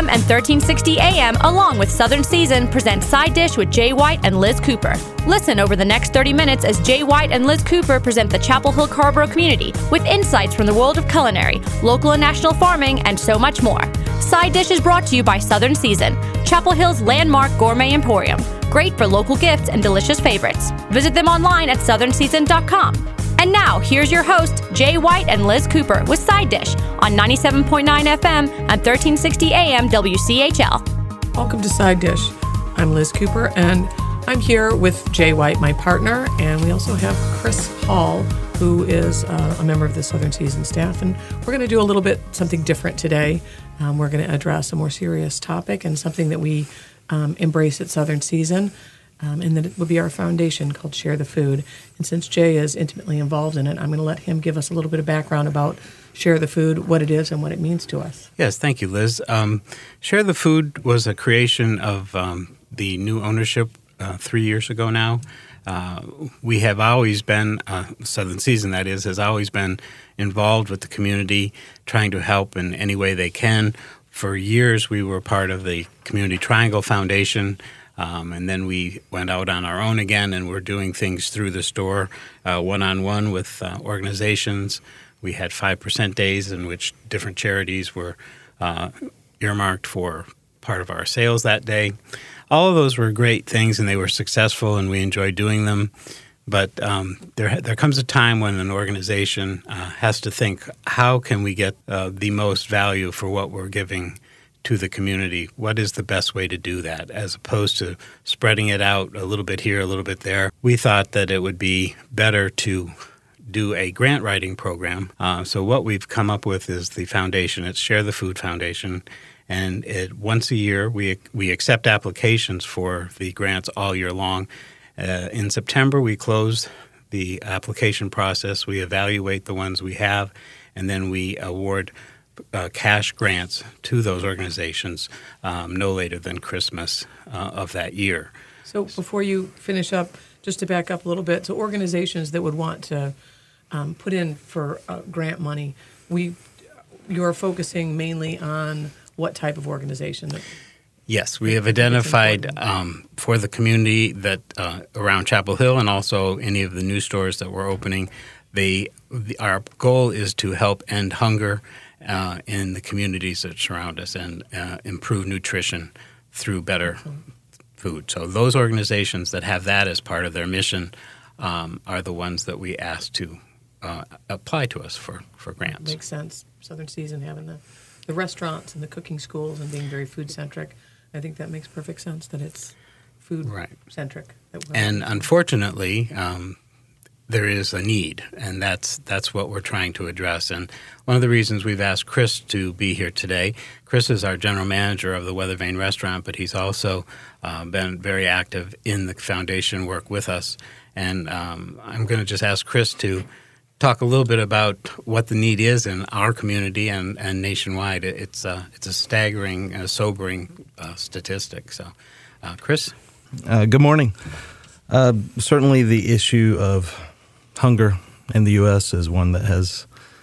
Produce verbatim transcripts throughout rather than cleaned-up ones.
m and thirteen sixty a m along with Southern Season present Side Dish with Jay White and Liz Cooper. Listen over the next thirty minutes as Jay White and Liz Cooper present the Chapel Hill Carrboro community with insights from the world of culinary, local and national farming, and so much more. Side Dish is brought to you by Southern Season, Chapel Hill's landmark gourmet emporium. Great for local gifts and delicious favorites. Visit them online at southern season dot com. And now, here's your host, Jay White and Liz Cooper with Side Dish on ninety-seven point nine F M and thirteen sixty A M W C H L. Welcome to Side Dish. I'm Liz Cooper, and I'm here with Jay White, my partner, and we also have Chris Hall, who is uh, a member of the Southern Season staff, and we're going to do a little bit something different today. Um, we're going to address a more serious topic and something that we um, embrace at Southern Season. Um, and that it will be our foundation called Share the Food. And since Jay is intimately involved in it, I'm going to let him give us a little bit of background about Share the Food, what it is, and what it means to us. Yes, thank you, Liz. Um, Share the Food was a creation of um, the new ownership uh, three years ago now. Uh, we have always been, uh, Southern Season that is, has always been involved with the community, trying to help in any way they can. For years, we were part of the Community Triangle Foundation. Um, and then we went out on our own again, and we're doing things through the store, uh, one-on-one with uh, organizations. We had five percent days in which different charities were uh, earmarked for part of our sales that day. All of those were great things, and they were successful, and we enjoyed doing them. But um, there there comes a time when an organization uh, has to think, how can we get uh, the most value for what we're giving to the community? What is the best way to do that, as opposed to spreading it out a little bit here, a little bit there? We thought that it would be better to do a grant writing program. Uh, so what we've come up with is the foundation. It's Share the Food Foundation, and it once a year we we accept applications for the grants all year long. Uh, in September, we close the application process. We evaluate the ones we have, and then we award Uh, cash grants to those organizations um, no later than Christmas uh, of that year. So before you finish up, just to back up a little bit, so organizations that would want to um, put in for uh, grant money, we you're focusing mainly on what type of organization? That, yes, we have identified um, for the community that uh, around Chapel Hill and also any of the new stores that we're opening, they, the, our goal is to help end hunger Uh, in the communities that surround us and uh, improve nutrition through better food. So those organizations that have that as part of their mission um, are the ones that we ask to uh, apply to us for, for grants. Makes sense. Southern Season having the, the restaurants and the cooking schools and being very food-centric. I think that makes perfect sense that it's food-centric. Right. And unfortunately, um, there is a need, and that's that's what we're trying to address. And one of the reasons we've asked Chris to be here today, Chris is our general manager of the Weather Vane Restaurant, but he's also uh, been very active in the foundation work with us. And um, I'm going to just ask Chris to talk a little bit about what the need is in our community and, and nationwide. It's, uh, it's a staggering, uh, sobering uh, statistic. So, uh, Chris? Uh, good morning. Uh, certainly the issue of hunger in the U S is one that has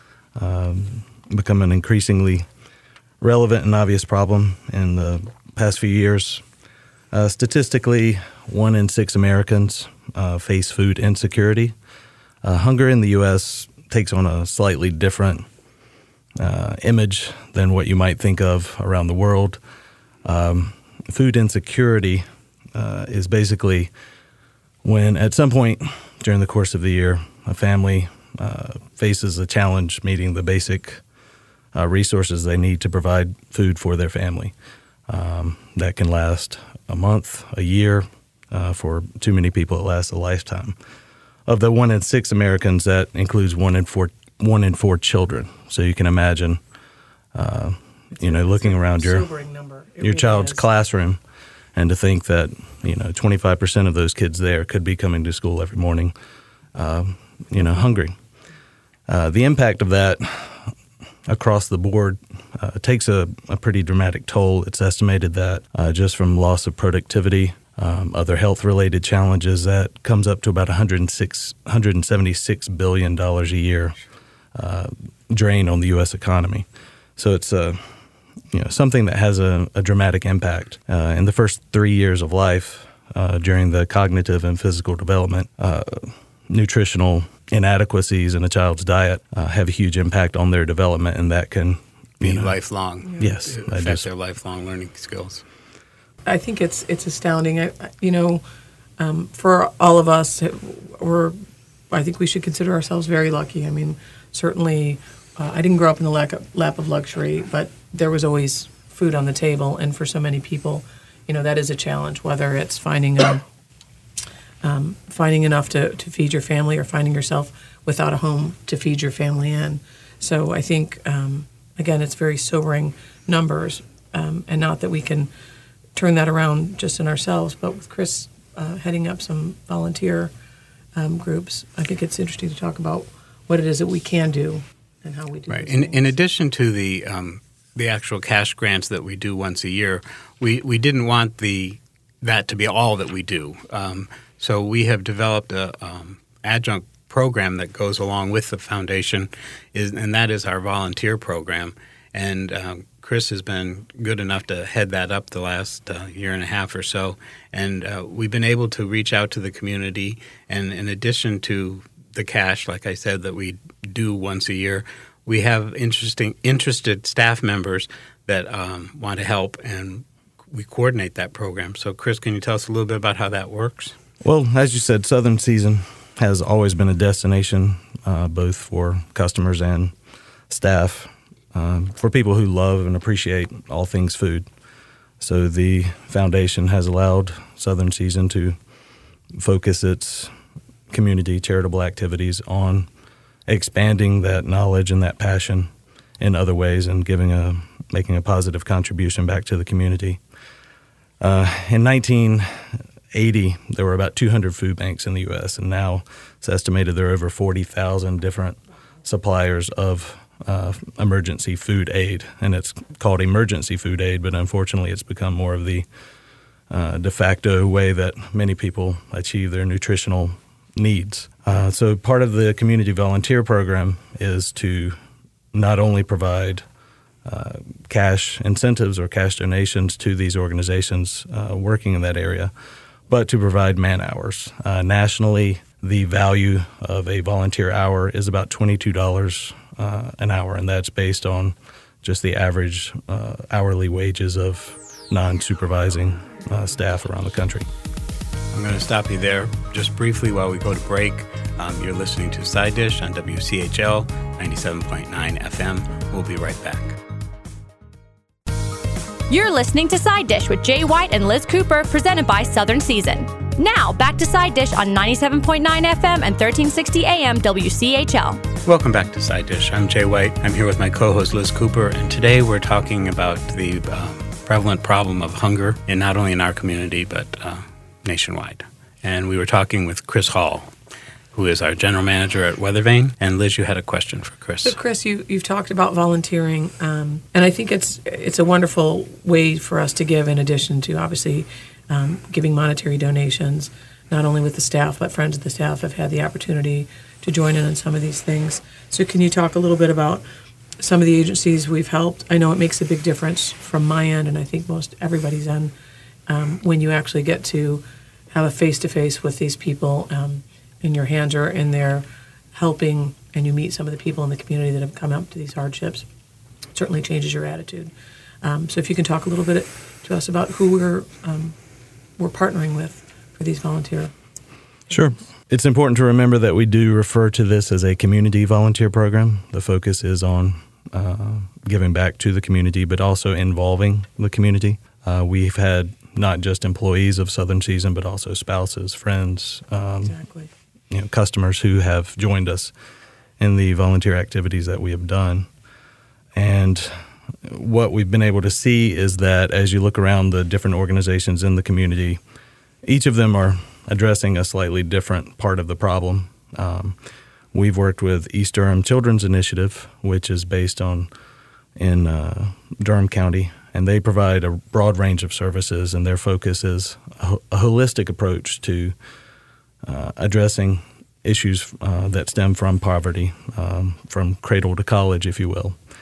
um, become an increasingly relevant and obvious problem in the past few years. Uh, statistically, one in six Americans uh, face food insecurity. Uh, hunger in the U S takes on a slightly different uh, image than what you might think of around the world. Um, food insecurity uh, is basically when at some point during the course of the year, a family uh, faces a challenge meeting the basic uh, resources they need to provide food for their family. Um, that can last a month, a year. Uh, for too many people, it lasts a lifetime. Of the one in six Americans, that includes one in four, one in four children. So you can imagine, uh, you know, looking around your your child's classroom, and to think that, you know, twenty-five percent of those kids there could be coming to school every morning, uh, you know, hungry. Uh, the impact of that across the board uh, takes a, a pretty dramatic toll. It's estimated that uh, just from loss of productivity, um, other health-related challenges, that comes up to about one hundred six, one hundred seventy-six billion dollars a year uh, drain on the U S economy. So it's a you know, something that has a, a dramatic impact. Uh, in the first three years of life, uh, during the cognitive and physical development, uh, nutritional inadequacies in a child's diet uh, have a huge impact on their development, and that can be you know, lifelong. Yes, affect just, their lifelong learning skills. I think it's it's astounding. I, you know, um, for all of us, we're I think we should consider ourselves very lucky. I mean, certainly, uh, I didn't grow up in the lap of, lap of luxury, but there was always food on the table, and for so many people, you know, that is a challenge. Whether it's finding a, um, finding enough to, to feed your family, or finding yourself without a home to feed your family in. So I think, um, again, it's very sobering numbers, um, and not that we can turn that around just in ourselves, but with Chris uh, heading up some volunteer um, groups, I think it's interesting to talk about what it is that we can do and how we do. Right. In, in addition to the um, the actual cash grants that we do once a year, we, we didn't want the that to be all that we do. Um, so we have developed a um, adjunct program that goes along with the foundation, is and that is our volunteer program. And um, Chris has been good enough to head that up the last uh, year and a half or so. And uh, we've been able to reach out to the community. And in addition to the cash, like I said, that we do once a year, we have interesting, interested staff members that um, want to help, and we coordinate that program. So, Chris, can you tell us a little bit about how that works? Well, as you said, Southern Season has always been a destination uh, both for customers and staff, um, for people who love and appreciate all things food. So the foundation has allowed Southern Season to focus its community charitable activities on expanding that knowledge and that passion in other ways, and giving a making a positive contribution back to the community. Uh, in nineteen eighty, there were about two hundred food banks in the U S, and now it's estimated there are over forty thousand different suppliers of uh, emergency food aid, and it's called emergency food aid, but unfortunately it's become more of the uh, de facto way that many people achieve their nutritional needs. Uh, so part of the community volunteer program is to not only provide uh, cash incentives or cash donations to these organizations uh, working in that area, but to provide man hours. Uh, nationally, the value of a volunteer hour is about twenty-two dollars uh, an hour, and that's based on just the average uh, hourly wages of non-supervising uh, staff around the country. I'm going to stop you there just briefly while we go to break. Um, you're listening to Side Dish on W C H L ninety-seven point nine F M. We'll be right back. You're listening to Side Dish with Jay White and Liz Cooper, presented by Southern Season. Now, back to Side Dish on ninety-seven point nine F M and thirteen sixty A M W C H L. Welcome back to Side Dish. I'm Jay White. I'm here with my co-host Liz Cooper, and today we're talking about the uh, prevalent problem of hunger, in not only in our community, but uh, nationwide. And we were talking with Chris Hall, who is our general manager at Weathervane. And Liz, you had a question for Chris. So, Chris, you, you've talked about volunteering, um, and I think it's it's a wonderful way for us to give, in addition to obviously um, giving monetary donations. Not only with the staff, but friends of the staff have had the opportunity to join in on some of these things. So can you talk a little bit about some of the agencies we've helped? I know it makes a big difference from my end, and I think most everybody's end, um, when you actually get to have a face-to-face with these people, um, and your hands are in there helping, and you meet some of the people in the community that have come up to these hardships. It certainly changes your attitude. Um, so if you can talk a little bit to us about who we're um, we're partnering with for these volunteer. Sure. It's important to remember that we do refer to this as a community volunteer program. The focus is on uh, giving back to the community, but also involving the community. Uh, we've had not just employees of Southern Season, but also spouses, friends, um, Exactly. you know, customers who have joined us in the volunteer activities that we have done. And what we've been able to see is that as you look around the different organizations in the community, each of them are addressing a slightly different part of the problem. Um, we've worked with East Durham Children's Initiative, which is based on in uh, Durham County, and they provide a broad range of services, and their focus is a, a holistic approach to uh, addressing issues uh, that stem from poverty, um, from cradle to college, if you will.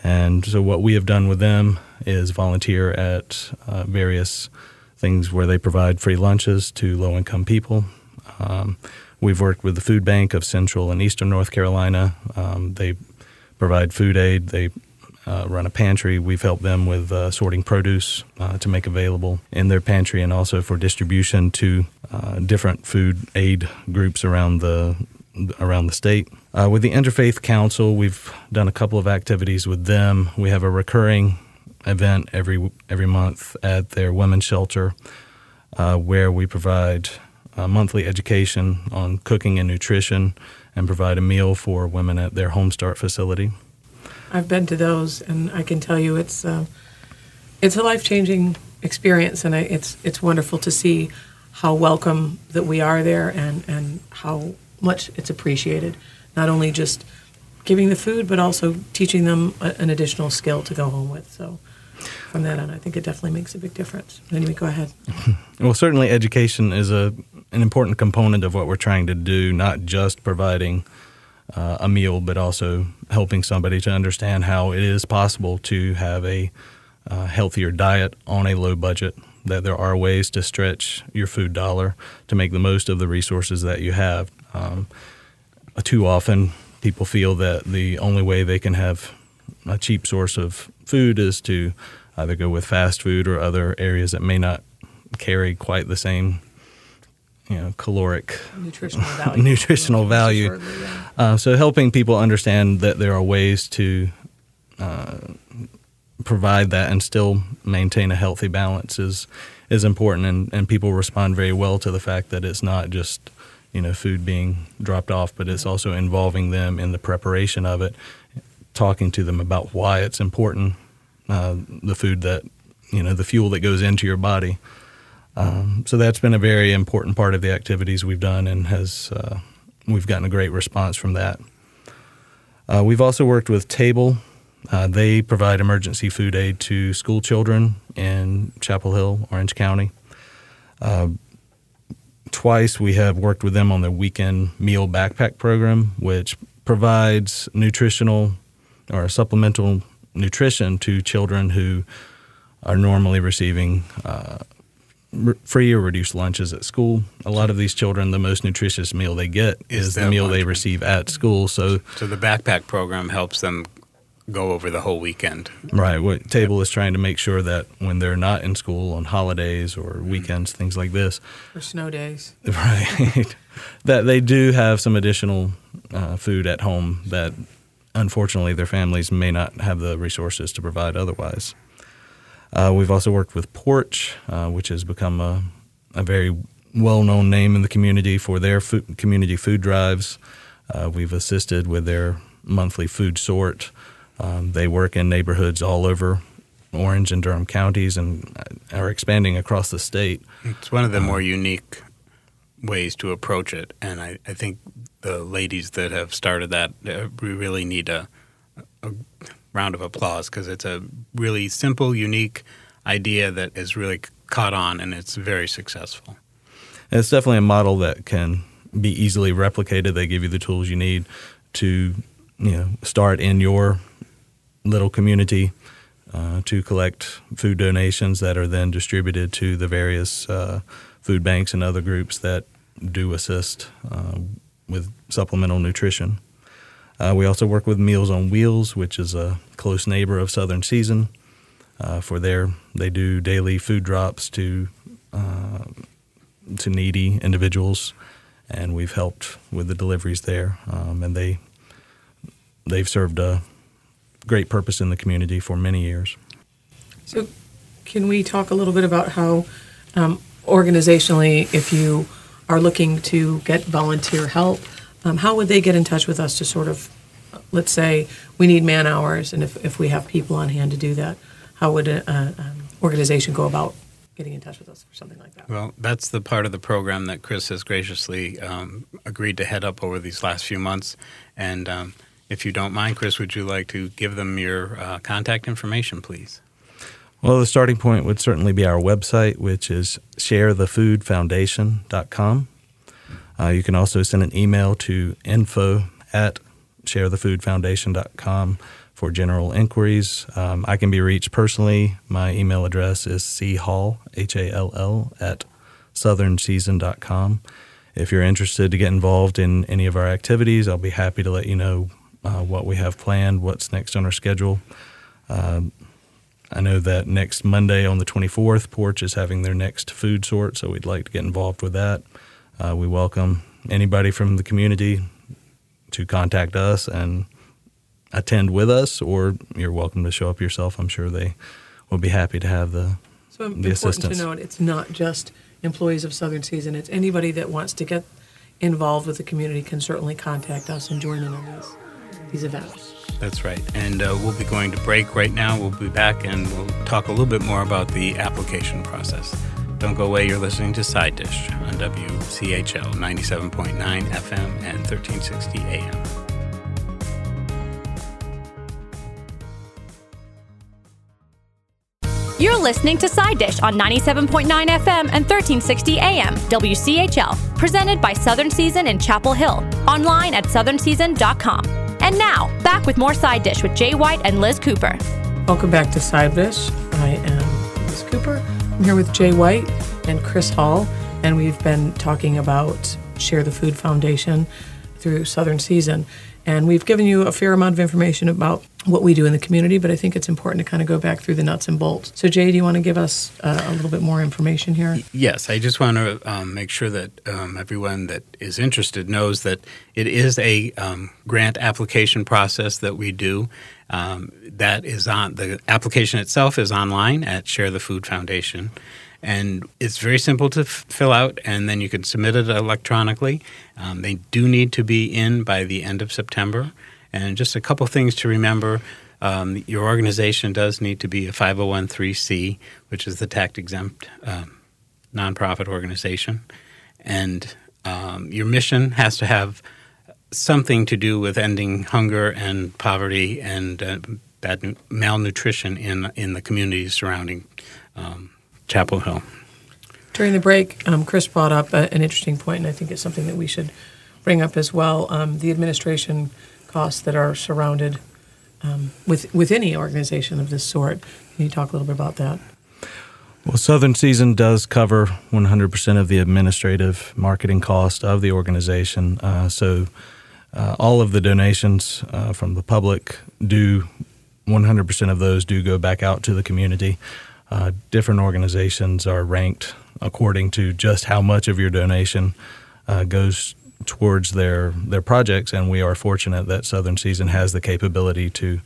And so what we have done with them is volunteer at uh, various things where they provide free lunches to low-income people. Um, we've worked with the Food Bank of Central and Eastern North Carolina. Um, they provide food aid. They uh, run a pantry. We've helped them with uh, sorting produce uh, to make available in their pantry, and also for distribution to uh, different food aid groups around the around the state. Uh, with the Interfaith Council, we've done a couple of activities with them. We have a recurring event every every month at their women's shelter uh, where we provide uh, monthly education on cooking and nutrition and provide a meal for women at their Home Start facility. I've been to those, and I can tell you it's uh, it's a life-changing experience, and I, it's it's wonderful to see how welcome that we are there, and, and how much it's appreciated. Not only just giving the food, but also teaching them a, an additional skill to go home with. So from that on, I think it definitely makes a big difference. Anyway, go ahead. Well, certainly education is a an important component of what we're trying to do, not just providing uh, a meal, but also helping somebody to understand how it is possible to have a uh, healthier diet on a low budget, that there are ways to stretch your food dollar to make the most of the resources that you have. Um, too often, people feel that the only way they can have a cheap source of food is to either go with fast food or other areas that may not carry quite the same, you know, caloric Nutritional value. nutritional value. Yeah. Uh, so helping people understand that there are ways to uh, provide that and still maintain a healthy balance is is important, and, and people respond very well to the fact that it's not just, you know, food being dropped off, but it's also involving them in the preparation of it, talking to them about why it's important, uh, the food that, you know, the fuel that goes into your body. Um, so that's been a very important part of the activities we've done, and has uh, we've gotten a great response from that. Uh, we've also worked with Table. Uh, they provide emergency food aid to school children in Chapel Hill, Orange County. Uh, twice we have worked with them on their weekend meal backpack program, which provides nutritional or supplemental nutrition to children who are normally receiving uh, free or reduced lunches at school. A lot of these children, the most nutritious meal they get is, is the meal lunch they receive at school. So, so the backpack program helps them go over the whole weekend. Right. What Table is trying to make sure that when they're not in school on holidays or weekends, mm-hmm. things like this. Or snow days. Right. that they do have some additional uh, food at home that unfortunately their families may not have the resources to provide otherwise. Uh, we've also worked with Porch, uh, which has become a, a very well-known name in the community for their food, community food drives. Uh, we've assisted with their monthly food sort. Um, they work in neighborhoods all over Orange and Durham counties and are expanding across the state. It's one of the um, more unique ways to approach it, and I, I think the ladies that have started that, uh, we really need a, a round of applause, because it's a really simple, unique idea that is really caught on, and it's very successful. And it's definitely a model that can be easily replicated. They give you the tools you need to, you know, start in your little community uh, to collect food donations that are then distributed to the various uh, food banks and other groups that do assist uh, with supplemental nutrition. Uh, we also work with Meals on Wheels, which is a close neighbor of Southern Season. Uh, for their, they do daily food drops to uh, to needy individuals, and we've helped with the deliveries there. Um, and they they've served a great purpose in the community for many years. So, can we talk a little bit about how, um, organizationally, if you are looking to get volunteer help, um, how would they get in touch with us to sort of, let's say, we need man hours, and if, if we have people on hand to do that, how would an um, organization go about getting in touch with us for something like that? Well, that's the part of the program that Chris has graciously um, agreed to head up over these last few months. And um, if you don't mind, Chris, would you like to give them your uh, contact information, please? Well, the starting point would certainly be our website, which is share the food foundation dot com. Uh, you can also send an email to info at share the food foundation dot com for general inquiries. Um, I can be reached personally. My email address is c hall, H A L L, at southern season dot com. If you're interested to get involved in any of our activities, I'll be happy to let you know uh, what we have planned, what's next on our schedule. Um, I know that next Monday on the twenty-fourth, Porch is having their next food sort, so we'd like to get involved with that. Uh, we welcome anybody from the community to contact us and attend with us, or you're welcome to show up yourself. I'm sure they will be happy to have the, so the important assistance. To note, it's not just employees of Southern Season. It's anybody that wants to get involved with the community can certainly contact us and join in on these, these events. That's right. And uh, we'll be going to break right now. We'll be back and we'll talk a little bit more about the application process. Don't go away. You're listening to Side Dish on W C H L ninety-seven point nine F M and thirteen sixty A M. You're listening to Side Dish on ninety-seven point nine F M and thirteen sixty A M, W C H L, presented by Southern Season in Chapel Hill, online at southern season dot com. And now, back with more Side Dish with Jay White and Liz Cooper. Welcome back to Side Dish. I am Liz Cooper. I'm here with Jay White and Chris Hall, and we've been talking about Share the Food Foundation through Southern Season. And we've given you a fair amount of information about what we do in the community, but I think it's important to kind of go back through the nuts and bolts. So, Jay, do you want to give us uh, a little bit more information here? Yes, I just want to um, make sure that um, everyone that is interested knows that it is a um, grant application process that we do. Um, that is on the application itself is online at Share the Food Foundation. And it's very simple to f- fill out, and then you can submit it electronically. Um, they do need to be in by the end of September. And just a couple things to remember. Um, your organization does need to be a five oh one c, which is the tax-exempt um, nonprofit organization. And um, your mission has to have something to do with ending hunger and poverty and uh, bad nu- malnutrition in, in the communities surrounding um Chapel Hill. During the break, um, Chris brought up a, an interesting point, and I think it's something that we should bring up as well. Um, the administration costs that are surrounded um, with with any organization of this sort. Can you talk a little bit about that? Well, Southern Season does cover one hundred percent of the administrative marketing cost of the organization. Uh, so uh, all of the donations uh, from the public do, one hundred percent of those do go back out to the community. Uh, different organizations are ranked according to just how much of your donation uh, goes towards their their projects, and we are fortunate that Southern Season has the capability to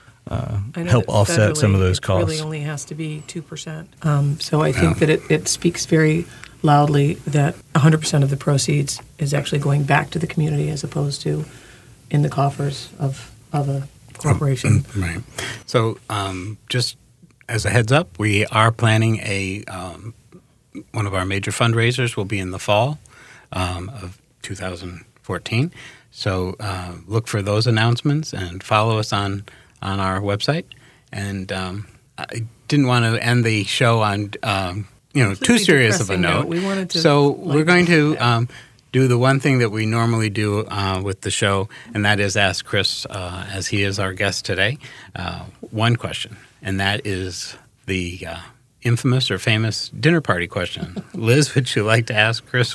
uh, help offset some of those it costs. It really only has to be two percent. Um, so I think yeah. that it, it speaks very loudly that one hundred percent of the proceeds is actually going back to the community as opposed to in the coffers of, of a corporation. Right. So um, just as a heads up, we are planning a um, one of our major fundraisers will be in the fall um, of two thousand fourteen. So uh, look for those announcements and follow us on, on our website. And um, I didn't want to end the show on um, you know too serious of a note. note. We wanted to so we're going to um, do the one thing that we normally do uh, with the show, and that is ask Chris, uh, as he is our guest today, uh, one question. And that is the uh, infamous or famous dinner party question. Liz, would you like to ask Chris?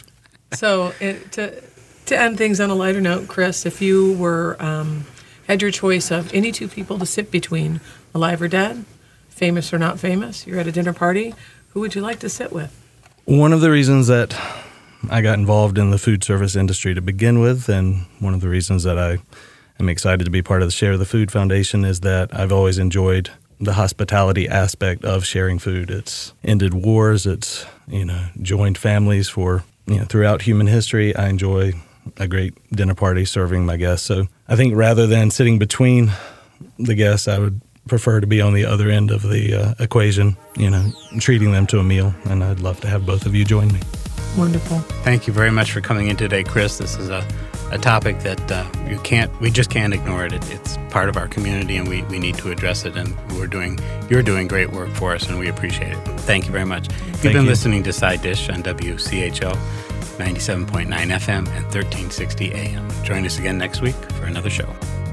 So it, to to end things on a lighter note, Chris, if you were um, had your choice of any two people to sit between, alive or dead, famous or not famous, you're at a dinner party, who would you like to sit with? One of the reasons that I got involved in the food service industry to begin with, and one of the reasons that I am excited to be part of the Share the Food Foundation, is that I've always enjoyed the hospitality aspect of sharing food. It's ended wars. It's, you know, joined families for, you know, throughout human history. I enjoy a great dinner party serving my guests. So I think rather than sitting between the guests, I would prefer to be on the other end of the uh, equation, you know, treating them to a meal. And I'd love to have both of you join me. Wonderful. Thank you very much for coming in today, Chris. This is a, a topic that uh, you can't, we just can't ignore it. it. It's part of our community, and we, we need to address it. And we're doing, you're doing great work for us, and we appreciate it. Thank you very much. You've Thank been you. listening to Side Dish on W C H L ninety-seven point nine F M and thirteen sixty A M. Join us again next week for another show.